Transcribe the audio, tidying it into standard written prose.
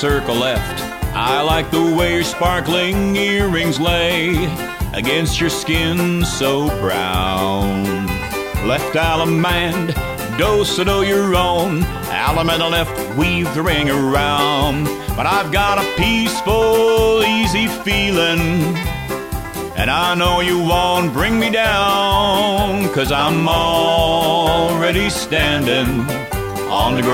circle left. I like the way your sparkling earrings lay against your skin so brown. Left Alamand, do-so-do your own. Alamanda left, weave the ring around. But I've got a peaceful, easy feeling, and I know you won't bring me down, 'cause I'm already standing on the ground.